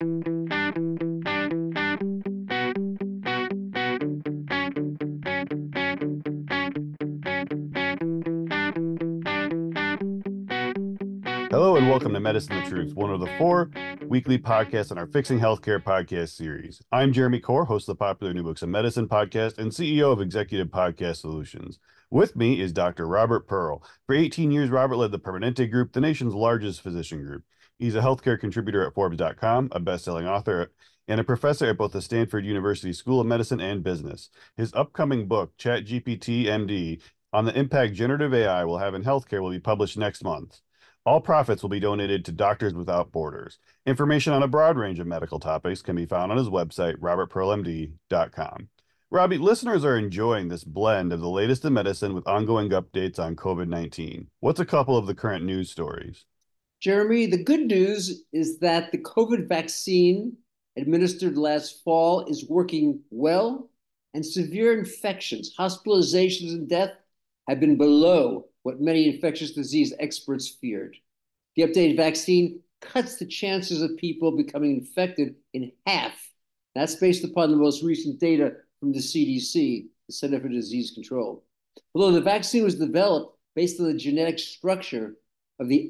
Hello and welcome to Medicine the Truth, one of the four weekly podcasts in our Fixing Healthcare podcast series. I'm Jeremy Core, host of the popular New Books of Medicine podcast and CEO of Executive Podcast Solutions. With me is Dr. Robert Pearl. For 18 years, Robert led the Permanente Group, the nation's largest physician group. He's a healthcare contributor at Forbes.com, a best-selling author, and a professor at both the Stanford University School of Medicine and Business. His upcoming book, ChatGPT MD, on the impact generative AI will have in healthcare will be published next month. All profits will be donated to Doctors Without Borders. Information on a broad range of medical topics can be found on his website, robertpearlmd.com. Robbie, listeners are enjoying this blend of the latest in medicine with ongoing updates on COVID-19. What's a couple of the current news stories? Jeremy, the good news is that the COVID vaccine administered last fall is working well, and severe infections, hospitalizations, and death have been below what many infectious disease experts feared. The updated vaccine cuts the chances of people becoming infected in half. That's based upon the most recent data from the CDC, the Center for Disease Control. Although the vaccine was developed based on the genetic structure of the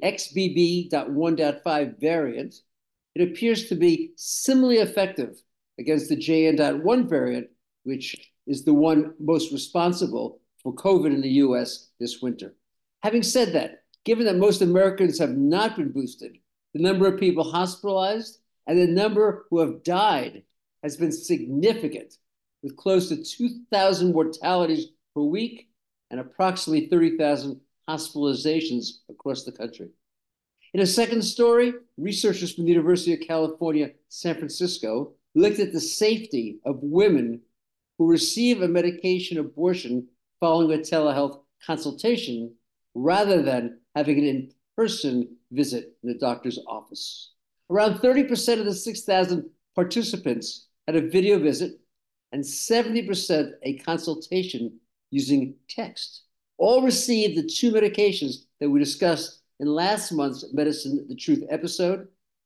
XBB.1.5 variant, it appears to be similarly effective against the JN.1 variant, which is the one most responsible for COVID in the US this winter. Having said that, given that most Americans have not been boosted, the number of people hospitalized and the number who have died has been significant, with close to 2,000 mortalities per week and approximately 30,000 hospitalizations across the country. In a second story, researchers from the University of California, San Francisco, looked at the safety of women who receive a medication abortion following a telehealth consultation rather than having an in-person visit in the doctor's office. Around 30% of the 6,000 participants had a video visit and 70% a consultation using text. All received the two medications that we discussed in last month's Medicine the Truth episode.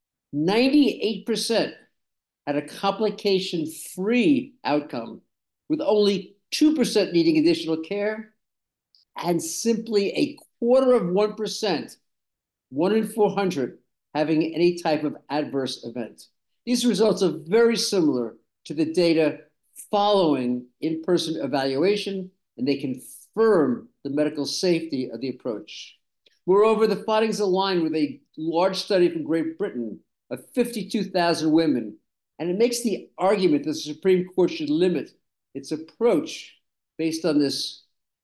98% had a complication-free outcome, with only 2% needing additional care and simply a quarter of 1%, 1 in 400, having any type of adverse event. These results are very similar to the data following in-person evaluation, and they confirm the medical safety of the approach. Moreover, the findings align with a large study from Great Britain of 52,000 women, and it makes the argument that the Supreme Court should limit its approach based on this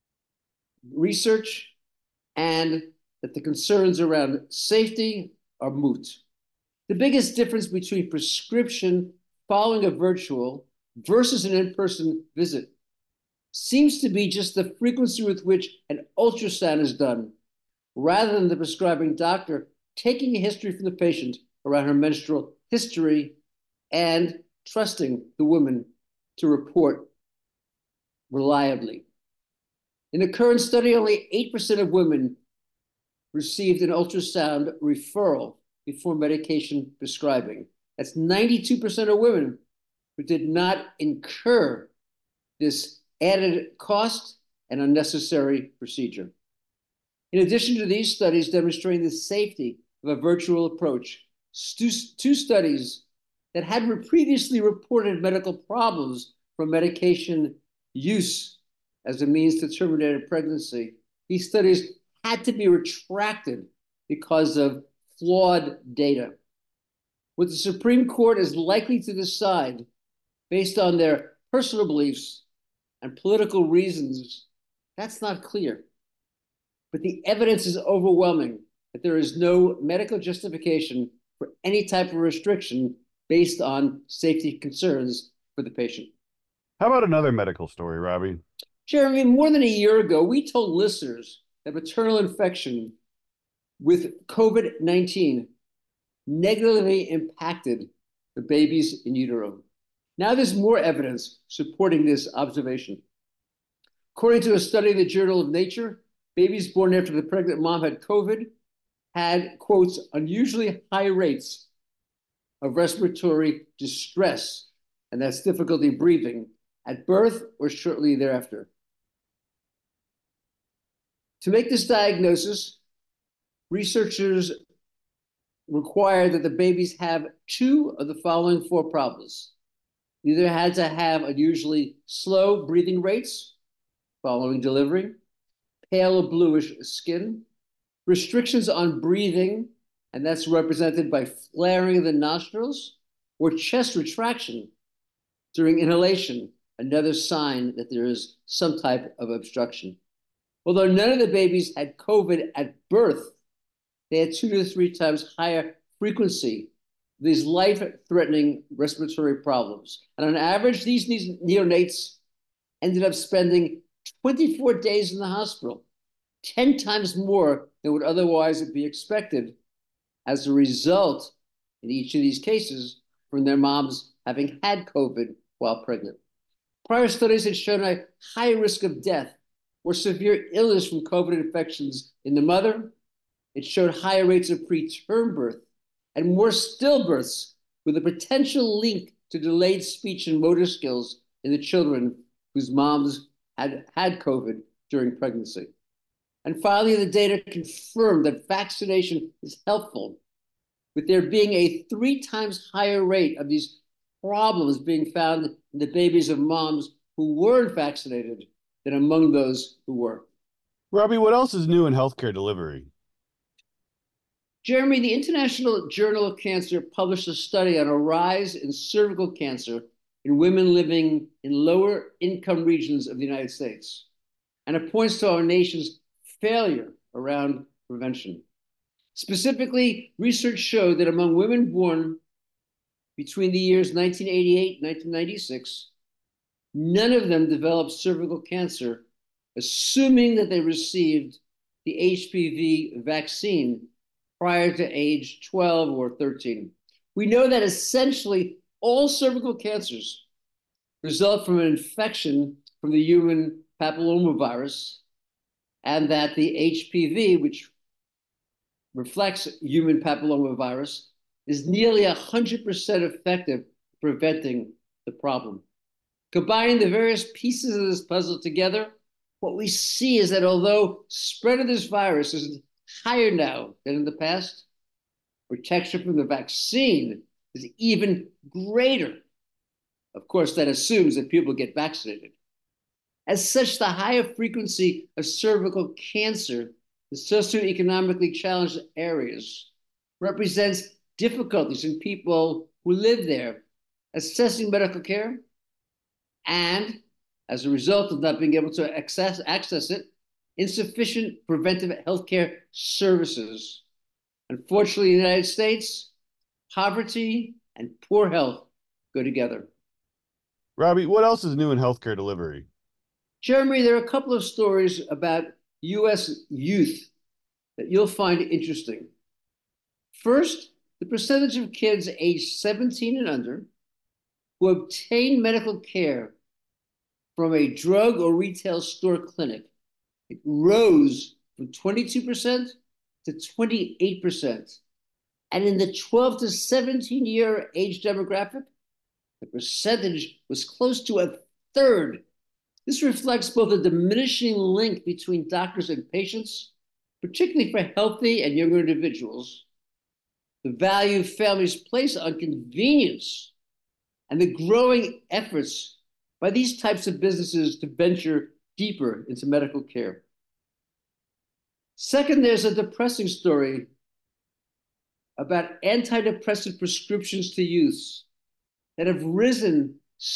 research, and that the concerns around safety are moot. The biggest difference between prescription following a virtual versus an in-person visit seems to be just the frequency with which an ultrasound is done, rather than the prescribing doctor taking a history from the patient around her menstrual history and trusting the woman to report reliably. In the current study, only 8% of women received an ultrasound referral before medication prescribing. That's 92% of women who did not incur this added cost and unnecessary procedure. In addition to these studies demonstrating the safety of a virtual approach, two studies that had previously reported medical problems from medication use as a means to terminate a pregnancy, these studies had to be retracted because of flawed data. What the Supreme Court is likely to decide based on their personal beliefs and political reasons, that's not clear. But the evidence is overwhelming that there is no medical justification for any type of restriction based on safety concerns for the patient. How about another medical story, Robbie? Jeremy, more than a year ago, we told listeners that maternal infection with COVID-19 negatively impacted the babies in utero. Now there's more evidence supporting this observation. According to a study in the Journal of Nature, babies born after the pregnant mom had COVID had, quotes, unusually high rates of respiratory distress, and that's difficulty breathing, at birth or shortly thereafter. To make this diagnosis, researchers require that the babies have two of the following four problems. Either had to have unusually slow breathing rates following delivery, pale or bluish skin, restrictions on breathing, and that's represented by flaring of the nostrils, or chest retraction during inhalation, another sign that there is some type of obstruction. Although none of the babies had COVID at birth, they had 2 to 3 times higher frequency of these life-threatening respiratory problems. And on average, these neonates ended up spending 24 days in the hospital, 10 times more than would otherwise be expected as a result, in each of these cases, from their moms having had COVID while pregnant. Prior studies had shown a high risk of death or severe illness from COVID infections in the mother. It showed higher rates of preterm birth and more stillbirths, with a potential link to delayed speech and motor skills in the children whose moms had had COVID during pregnancy. And finally, the data confirmed that vaccination is helpful, with there being a 3 times higher rate of these problems being found in the babies of moms who weren't vaccinated than among those who were. Robbie, what else is new in healthcare delivery? Jeremy, the International Journal of Cancer published a study on a rise in cervical cancer in women living in lower income regions of the United States. And it points to our nation's failure around prevention. Specifically, research showed that among women born between the years 1988 and 1996, none of them developed cervical cancer, assuming that they received the HPV vaccine prior to age 12 or 13. We know that essentially all cervical cancers result from an infection from the human papillomavirus, and that the HPV, which reflects human papillomavirus, is nearly 100% effective preventing the problem. Combining the various pieces of this puzzle together, what we see is that although spread of this virus is higher now than in the past, protection from the vaccine is even greater. Of course, that assumes that people get vaccinated. As such, the higher frequency of cervical cancer in socioeconomically challenged areas represents difficulties in people who live there accessing medical care, and as a result of not being able to access it, insufficient preventive healthcare services. Unfortunately, in the United States, poverty and poor health go together. Robbie, what else is new in healthcare delivery? Jeremy, there are a couple of stories about U.S. youth that you'll find interesting. First, the percentage of kids aged 17 and under who obtain medical care from a drug or retail store clinic, it rose from 22% to 28%. And in the 12 to 17-year age demographic, the percentage was close to a third. This reflects both a diminishing link between doctors and patients, particularly for healthy and younger individuals, the value families place on convenience, and the growing efforts by these types of businesses to venture deeper into medical care. Second, there's a depressing story about antidepressant prescriptions to youths that have risen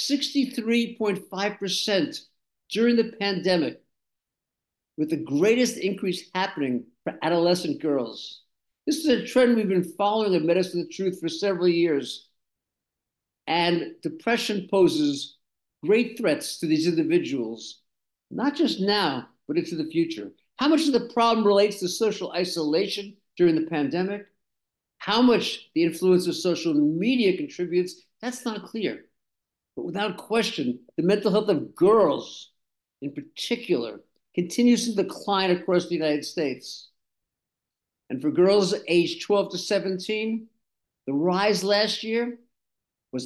63.5% during the pandemic, with the greatest increase happening for adolescent girls. This is a trend we've been following at Medicine the Truth for several years. And depression poses great threats to these individuals, not just now, but into the future. How much of the problem relates to social isolation during the pandemic? How much the influence of social media contributes, that's not clear. But without question, the mental health of girls in particular continues to decline across the United States. And for girls aged 12 to 17, The rise last year was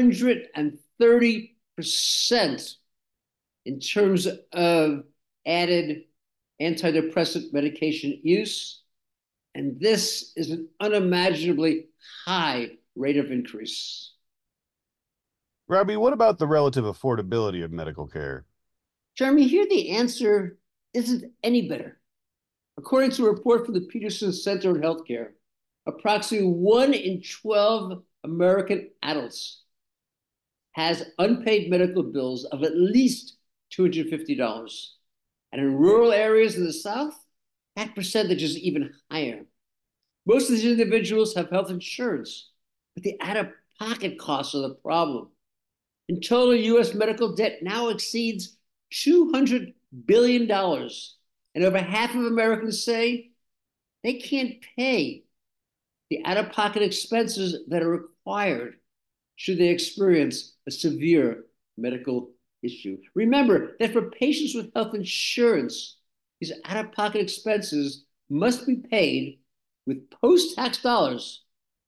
130% in terms of added antidepressant medication use. And this is an unimaginably high rate of increase. Robbie, what about the relative affordability of medical care? Jeremy, here the answer isn't any better. According to a report from the Peterson Center on Healthcare, approximately 1 in 12 American adults has unpaid medical bills of at least $250. And in rural areas in the South, that percentage is even higher. Most of these individuals have health insurance, but the out-of-pocket costs are the problem. In total, US medical debt now exceeds $200 billion. And over half of Americans say they can't pay the out-of-pocket expenses that are required should they experience a severe medical issue. Remember that for patients with health insurance, these out-of-pocket expenses must be paid with post-tax dollars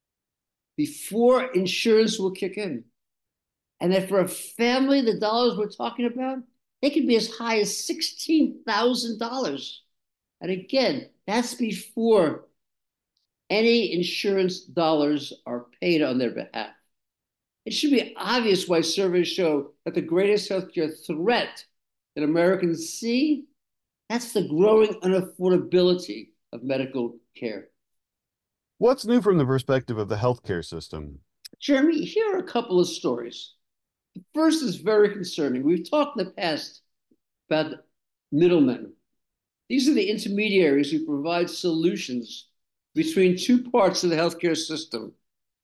before insurance will kick in. And that for a family, the dollars we're talking about, they can be as high as $16,000. And again, that's before any insurance dollars are paid on their behalf. It should be obvious why surveys show that the greatest healthcare threat that Americans see, that's the growing unaffordability of medical care. What's new from the perspective of the healthcare system? Jeremy, here are a couple of stories. The first is very concerning. We've talked in the past about middlemen. These are the intermediaries who provide solutions between two parts of the healthcare system.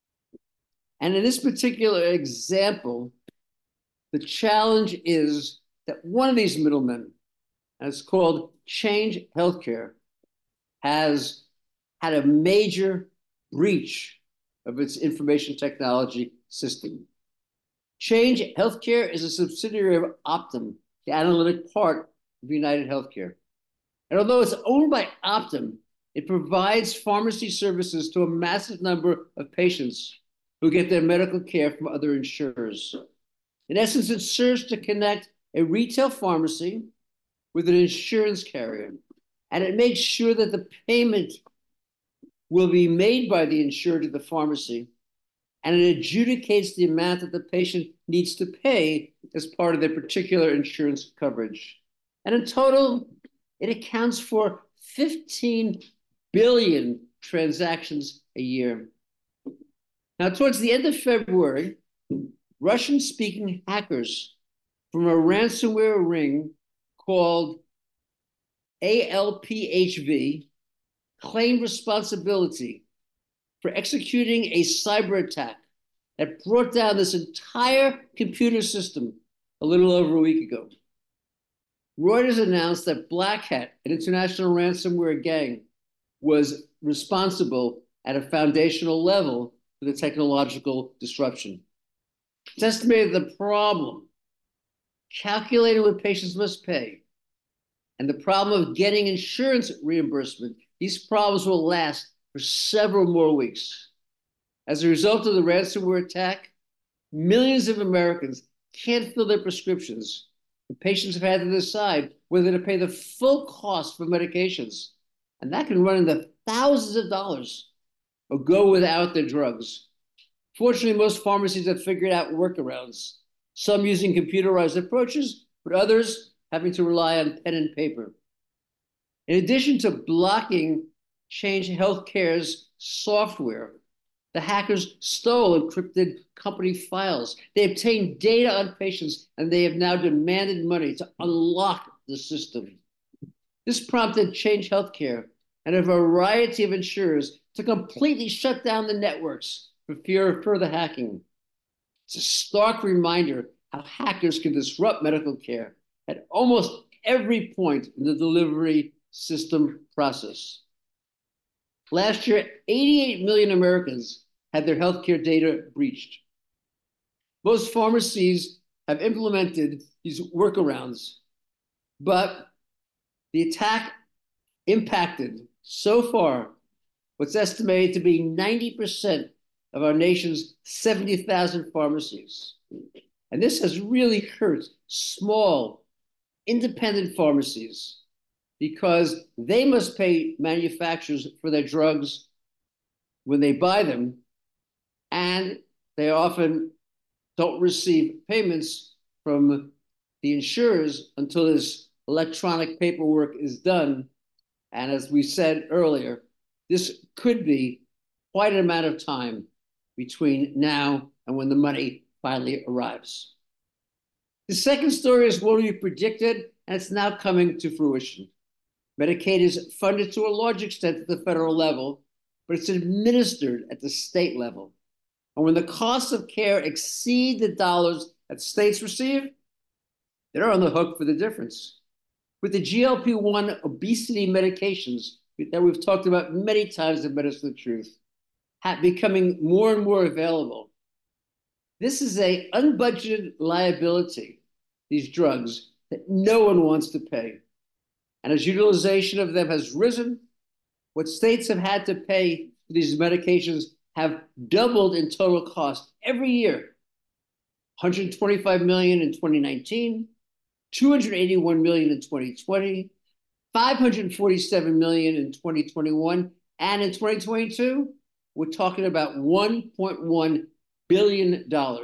And in this particular example, the challenge is that one of these middlemen, and it's called Change Healthcare, has had a major breach of its information technology system. Change Healthcare is a subsidiary of Optum, the analytic part of United Healthcare. And although it's owned by Optum, it provides pharmacy services to a massive number of patients who get their medical care from other insurers. In essence, it serves to connect a retail pharmacy with an insurance carrier, and it makes sure that the payment will be made by the insurer to the pharmacy, and it adjudicates the amount that the patient needs to pay as part of their particular insurance coverage. And in total, it accounts for 15 billion transactions a year. Now, towards the end of February, Russian-speaking hackers from a ransomware ring called ALPHV claimed responsibility for executing a cyber attack that brought down this entire computer system a little over a week ago. Reuters announced that Black Hat, an international ransomware gang, was responsible at a foundational level for the technological disruption. It's estimated the problem, calculating what patients must pay, and the problem of getting insurance reimbursement, these problems will last for several more weeks. As a result of the ransomware attack, millions of Americans can't fill their prescriptions. And patients have had to decide whether to pay the full cost for medications, and that can run into thousands of dollars, or go without their drugs. Fortunately, most pharmacies have figured out workarounds, some using computerized approaches, but others having to rely on pen and paper. In addition to blocking Change Healthcare's software, the hackers stole encrypted company files. They obtained data on patients, and they have now demanded money to unlock the system. This prompted Change Healthcare and a variety of insurers to completely shut down the networks for fear of further hacking. It's a stark reminder how hackers can disrupt medical care at almost every point in the delivery system process. Last year, 88 million Americans had their healthcare data breached. Most pharmacies have implemented these workarounds, but the attack impacted so far what's estimated to be 90% of our nation's 70,000 pharmacies. And this has really hurt small, independent pharmacies because they must pay manufacturers for their drugs when they buy them, and they often don't receive payments from the insurers until this electronic paperwork is done. And as we said earlier, this could be quite an amount of time between now and when the money finally arrives. The second story is one we predicted, and it's now coming to fruition. Medicaid is funded to a large extent at the federal level, but it's administered at the state level. And when the costs of care exceed the dollars that states receive, they're on the hook for the difference. With the GLP-1 obesity medications that we've talked about many times in Medicine of Truth, becoming more and more available, this is an unbudgeted liability, these drugs, that no one wants to pay. And as utilization of them has risen, what states have had to pay for these medications have doubled in total cost every year. $125 million in 2019, $281 million in 2020, $547 million in 2021, and in 2022, we're talking about $1.1 billion.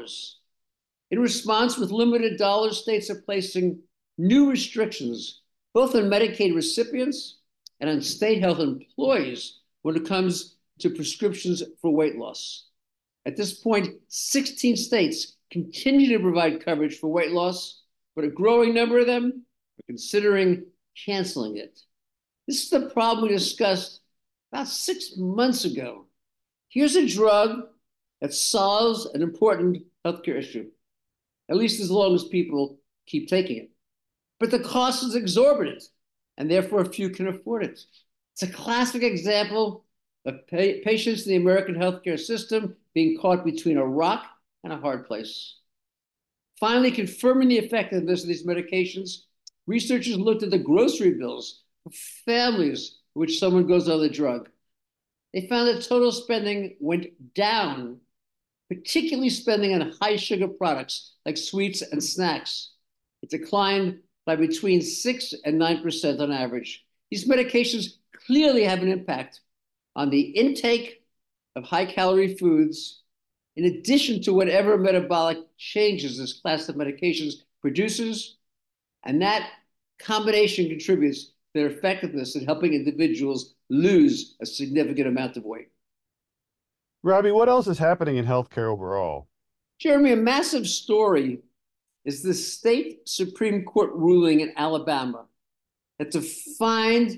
In response, with limited dollars, states are placing new restrictions, both on Medicaid recipients and on state health employees when it comes to prescriptions for weight loss. At this point, 16 states continue to provide coverage for weight loss, but a growing number of them are considering canceling it. This is the problem we discussed about 6 months ago. Here's a drug that solves an important healthcare issue, at least as long as people keep taking it. But the cost is exorbitant, and therefore few can afford it. It's a classic example of patients in the American healthcare system being caught between a rock and a hard place. Finally, confirming the effectiveness of these medications, researchers looked at the grocery bills for families in which someone goes on the drug. They found that total spending went down, particularly spending on high sugar products like sweets and snacks. It declined by between 6 and 9% on average. These medications clearly have an impact on the intake of high-calorie foods, in addition to whatever metabolic changes this class of medications produces, and that combination contributes to their effectiveness in helping individuals lose a significant amount of weight. Robbie, what else is happening in healthcare overall? Jeremy, a massive story is the state Supreme Court ruling in Alabama that defined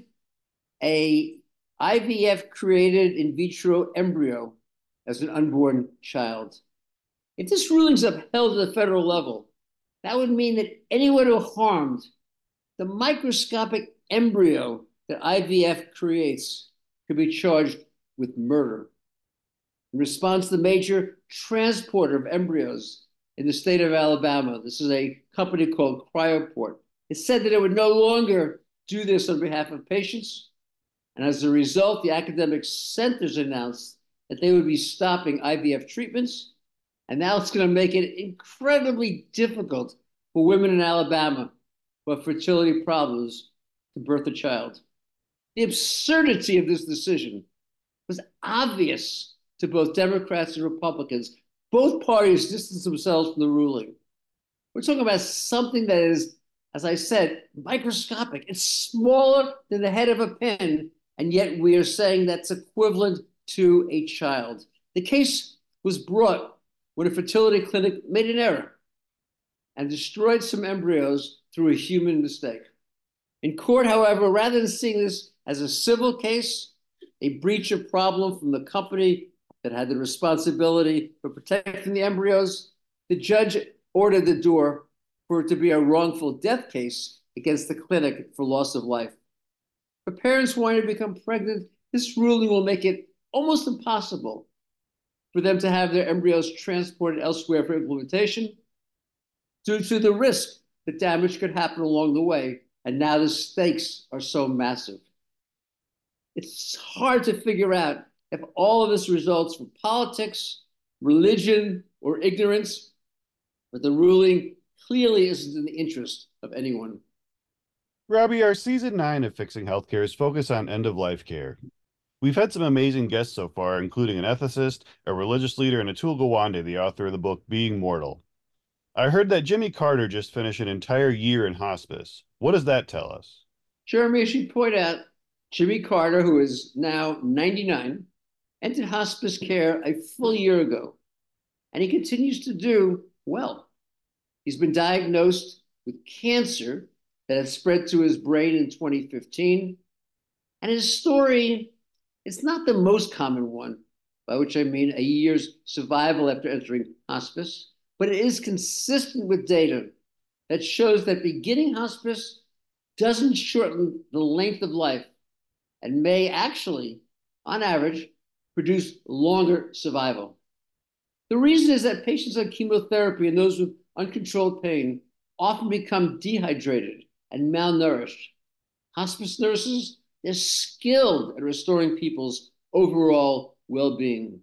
a IVF-created in vitro embryo as an unborn child. If this ruling is upheld at the federal level, that would mean that anyone who harmed the microscopic embryo that IVF creates could be charged with murder. In response to the major transporter of embryos in the state of Alabama, this is a company called Cryoport, it said that it would no longer do this on behalf of patients. And as a result, the academic centers announced that they would be stopping IVF treatments. And now it's going to make it incredibly difficult for women in Alabama who have fertility problems to birth a child. The absurdity of this decision was obvious to both Democrats and Republicans. Both parties distanced themselves from the ruling. We're talking about something that is, as I said, microscopic. It's smaller than the head of a pin, and yet we are saying that's equivalent to a child. The case was brought when a fertility clinic made an error and destroyed some embryos through a human mistake. In court, however, rather than seeing this as a civil case, a breach of problem from the company that had the responsibility for protecting the embryos, the judge ordered the door for it to be a wrongful death case against the clinic for loss of life. For parents wanting to become pregnant, this ruling will make it almost impossible for them to have their embryos transported elsewhere for implementation due to the risk that damage could happen along the way. And now the stakes are so massive. It's hard to figure out if all of this results from politics religion, or ignorance, but the ruling clearly isn't in the interest of anyone. Robbie, our season 9 of Fixing Healthcare is focused on end of life care. We've had some amazing guests so far, including an ethicist, a religious leader, and Atul Gawande, the author of the book Being Mortal. I heard that Jimmy Carter just finished an entire year in hospice. What does that tell us? Jeremy, as you point out, Jimmy Carter, who is now 99, entered hospice care a full year ago, and he continues to do well. He's been diagnosed with cancer that had spread to his brain in 2015, and his story is not the most common one, by which I mean a year's survival after entering hospice, but it is consistent with data that shows that beginning hospice doesn't shorten the length of life and may actually, on average, produce longer survival. The reason is that patients on chemotherapy and those with uncontrolled pain often become dehydrated and malnourished. Hospice nurses, they're skilled at restoring people's overall well-being.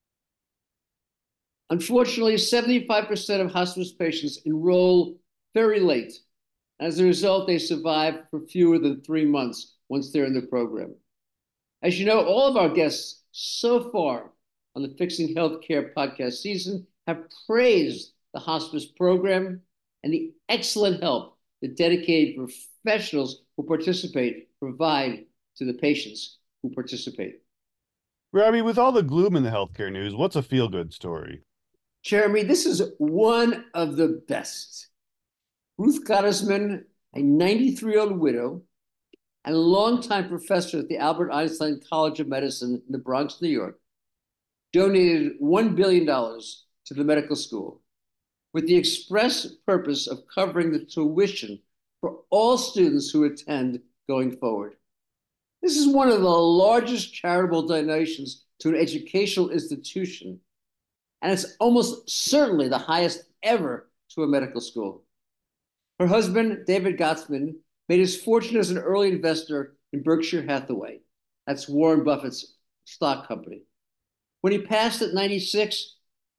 Unfortunately, 75% of hospice patients enroll very late. As a result, they survive for fewer than 3 months once they're in the program. As you know, all of our guests so far on the Fixing Healthcare podcast season have praised the hospice program and the excellent help that dedicated professionals who participate provide to the patients who participate. Robbie, with all the gloom in the healthcare news, what's a feel-good story? Jeremy, this is one of the best. Ruth Gottesman, a 93-year-old widow and a longtime professor at the Albert Einstein College of Medicine in the Bronx, New York, donated $1 billion to the medical school with the express purpose of covering the tuition for all students who attend going forward. This is one of the largest charitable donations to an educational institution, and it's almost certainly the highest ever to a medical school. Her husband, David Gottesman, made his fortune as an early investor in Berkshire Hathaway. That's Warren Buffett's stock company. When he passed at 96,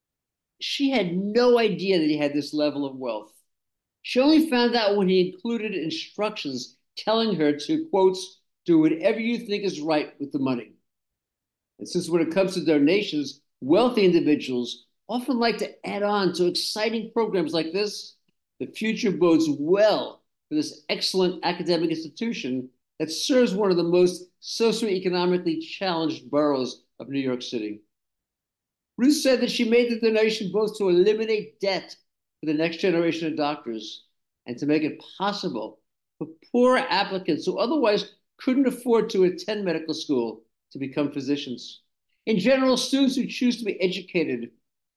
she had no idea that he had this level of wealth. She only found out when he included instructions telling her to, quotes, do whatever you think is right with the money. And since when it comes to donations, wealthy individuals often like to add on to exciting programs like this, the future bodes well for this excellent academic institution that serves one of the most socioeconomically challenged boroughs of New York City. Ruth said that she made the donation both to eliminate debt for the next generation of doctors and to make it possible for poor applicants who otherwise couldn't afford to attend medical school to become physicians. In general, students who choose to be educated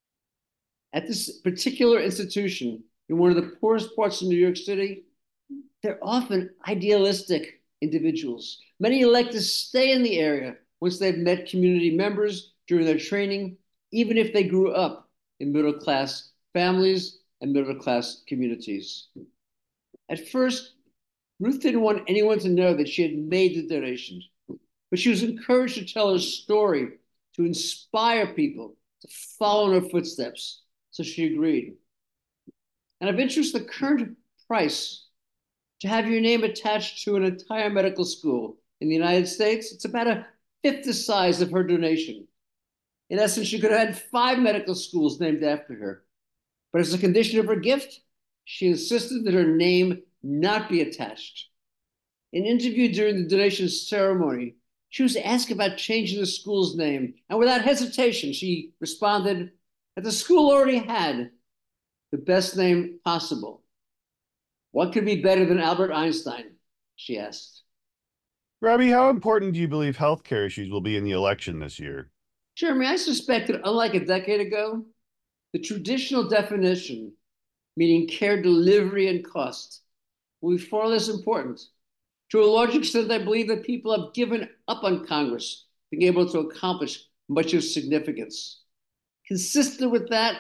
at this particular institution in one of the poorest parts of New York City, they're often idealistic individuals. Many elect to stay in the area once they've met community members during their training, even if they grew up in middle-class families and middle-class communities. At first, Ruth didn't want anyone to know that she had made the donation, but she was encouraged to tell her story to inspire people to follow in her footsteps, so she agreed. And of interest, the current price to have your name attached to an entire medical school in the United States, it's about a fifth the size of her donation. In essence, she could have had 5 medical schools named after her. But as a condition of her gift, she insisted that her name not be attached. In an interview during the donation ceremony, she was asked about changing the school's name, and without hesitation, she responded that the school already had the best name possible. What could be better than Albert Einstein? She asked. Robbie, how important do you believe healthcare issues will be in the election this year? Jeremy, I suspect that unlike a decade ago, the traditional definition, meaning care delivery and cost, will be far less important. To a large extent, I believe that people have given up on Congress being able to accomplish much of significance. Consistent with that,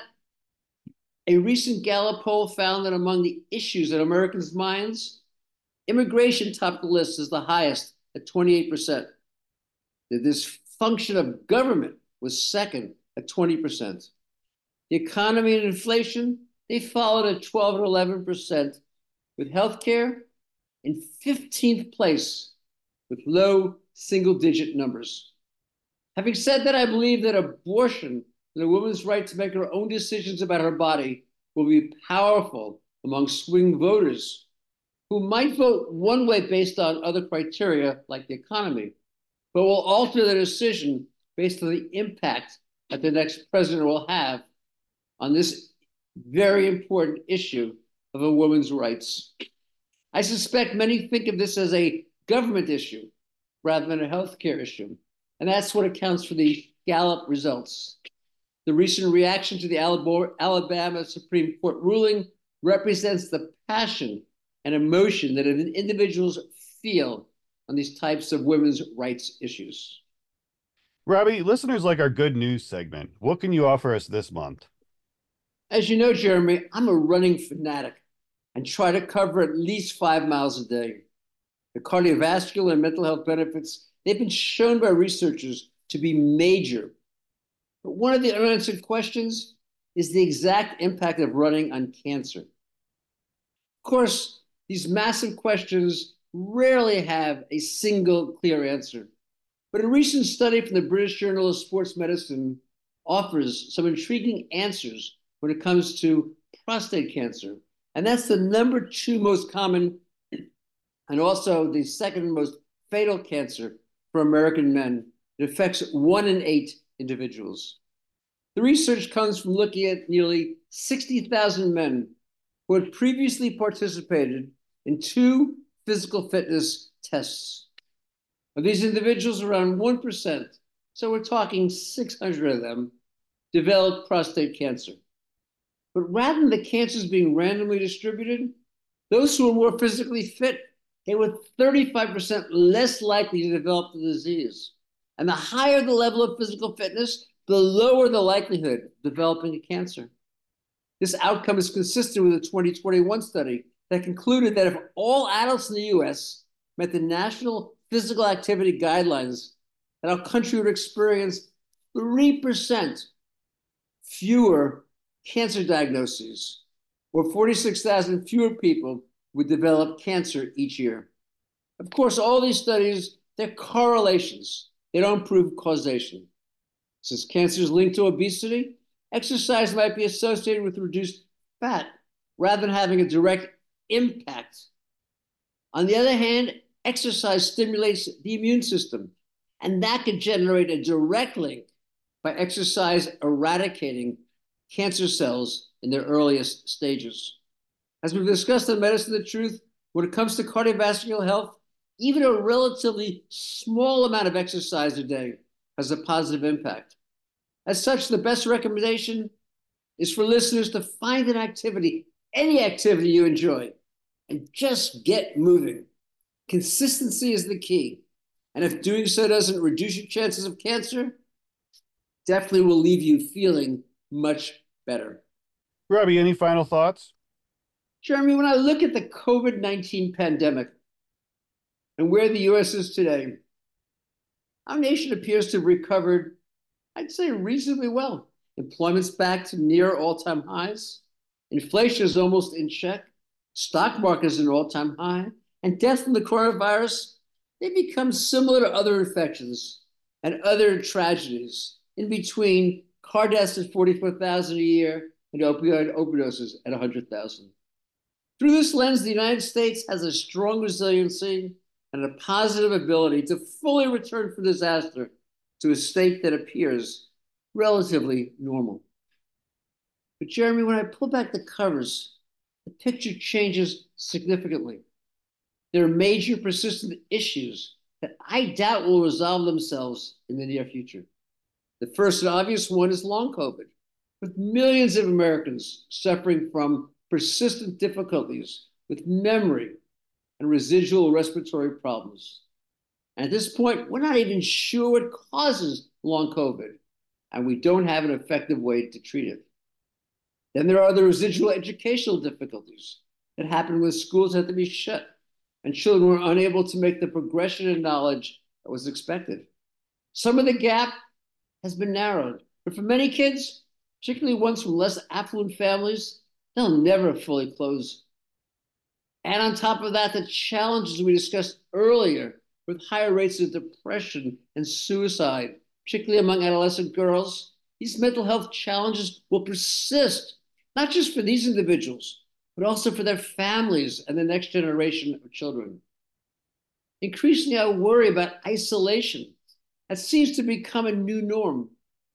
a recent Gallup poll found that among the issues in Americans' minds, immigration topped the list as the highest at 28%. The dysfunction of government was second at 20%. The economy and inflation, they followed at 12 and 11%, with healthcare in 15th place with low single-digit numbers. Having said that, I believe that abortion and a woman's right to make her own decisions about her body will be powerful among swing voters who might vote one way based on other criteria like the economy, but will alter their decision based on the impact that the next president will have on this very important issue of a woman's rights. I suspect many think of this as a government issue rather than a healthcare issue, and that's what accounts for the Gallup results. The recent reaction to the Alabama Supreme Court ruling represents the passion and emotion that individuals feel on these types of women's rights issues. Robbie, listeners like our good news segment. What can you offer us this month? As you know, Jeremy, I'm a running fanatic and try to cover at least 5 miles a day. The cardiovascular and mental health benefits, they've been shown by researchers to be major. But one of the unanswered questions is the exact impact of running on cancer. Of course, these massive questions rarely have a single clear answer. But a recent study from the British Journal of Sports Medicine offers some intriguing answers when it comes to prostate cancer. And that's the number 2 most common and also the second most fatal cancer for American men. It affects 1 in 8 individuals. The research comes from looking at nearly 60,000 men who had previously participated in 2 physical fitness tests. Of these individuals, around 1%, so we're talking 600 of them, developed prostate cancer. But rather than the cancers being randomly distributed, those who were more physically fit, they were 35% less likely to develop the disease. And the higher the level of physical fitness, the lower the likelihood of developing a cancer. This outcome is consistent with a 2021 study that concluded that if all adults in the US met the National Physical Activity Guidelines, that our country would experience 3% fewer cancer diagnoses, or 46,000 fewer people would develop cancer each year. Of course, all these studies, they're correlations. They don't prove causation. Since cancer is linked to obesity, exercise might be associated with reduced fat rather than having a direct impact. On the other hand, exercise stimulates the immune system, and that could generate a direct link by exercise eradicating cancer cells in their earliest stages. As we've discussed on Medicine the Truth, when it comes to cardiovascular health, even a relatively small amount of exercise a day has a positive impact. As such, the best recommendation is for listeners to find an activity, any activity you enjoy, and just get moving. Consistency is the key. And if doing so doesn't reduce your chances of cancer, definitely will leave you feeling much better. Robbie, any final thoughts? Jeremy, when I look at the COVID-19 pandemic and where the US is today, our nation appears to have recovered, I'd say, reasonably well. Employment's back to near all-time highs. Inflation is almost in check. Stock market is an all-time high. And deaths from the coronavirus, they become similar to other infections and other tragedies, in between car deaths at 44,000 a year and opioid overdoses at 100,000. Through this lens, the United States has a strong resiliency and a positive ability to fully return from disaster to a state that appears relatively normal. But Jeremy, when I pull back the covers, the picture changes significantly. There are major persistent issues that I doubt will resolve themselves in the near future. The first and obvious one is long COVID, with millions of Americans suffering from persistent difficulties with memory and residual respiratory problems. And at this point, we're not even sure what causes long COVID, and we don't have an effective way to treat it. Then there are the residual educational difficulties that happen when schools have to be shut and children were unable to make the progression in knowledge that was expected. Some of the gap has been narrowed, but for many kids, particularly ones from less affluent families, they'll never fully close. And on top of that, the challenges we discussed earlier with higher rates of depression and suicide, particularly among adolescent girls, these mental health challenges will persist, not just for these individuals, but also for their families and the next generation of children. Increasingly, I worry about isolation. That seems to become a new norm.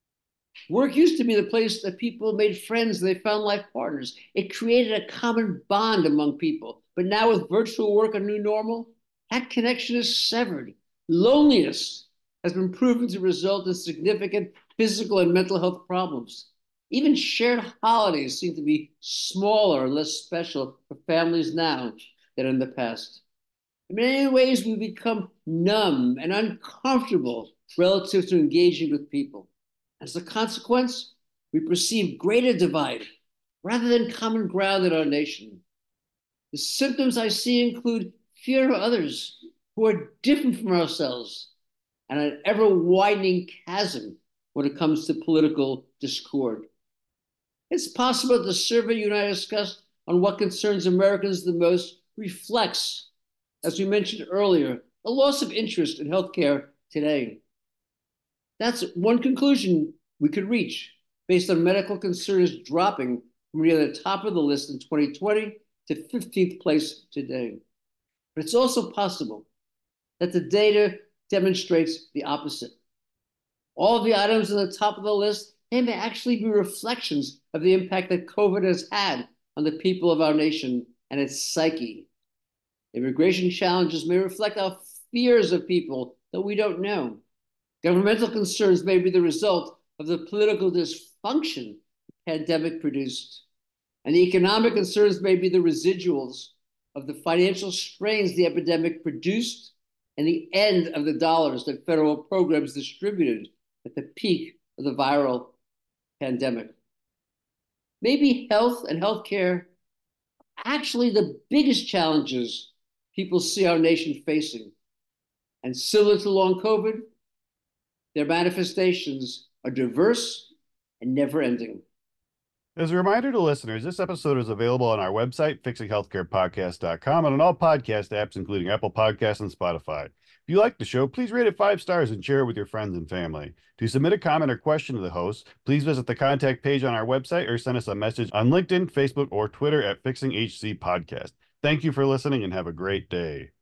Work used to be the place that people made friends, they found life partners. It created a common bond among people. But now, with virtual work a new normal, that connection is severed. Loneliness has been proven to result in significant physical and mental health problems. Even shared holidays seem to be smaller and less special for families now than in the past. In many ways, we become numb and uncomfortable relative to engaging with people. As a consequence, we perceive greater divide rather than common ground in our nation. The symptoms I see include fear of others who are different from ourselves and an ever widening chasm when it comes to political discord. It's possible that the survey you and I discussed on what concerns Americans the most reflects, as we mentioned earlier, a loss of interest in healthcare today. That's one conclusion we could reach based on medical concerns dropping from near the top of the list in 2020 to 15th place today. But it's also possible that the data demonstrates the opposite. All of the items on the top of the list, they may actually be reflections of the impact that COVID has had on the people of our nation and its psyche. Immigration challenges may reflect our fears of people that we don't know. Governmental concerns may be the result of the political dysfunction the pandemic produced. And the economic concerns may be the residuals of the financial strains the epidemic produced and the end of the dollars that federal programs distributed at the peak of the viral pandemic. Maybe health and healthcare are actually the biggest challenges people see our nation facing. And similar to long COVID, their manifestations are diverse and never ending. As a reminder to listeners, this episode is available on our website, fixinghealthcarepodcast.com, and on all podcast apps, including Apple Podcasts and Spotify. If you like the show, please rate it 5 stars and share it with your friends and family. To submit a comment or question to the host, please visit the contact page on our website or send us a message on LinkedIn, Facebook, or Twitter at Fixing HC Podcast. Thank you for listening and have a great day.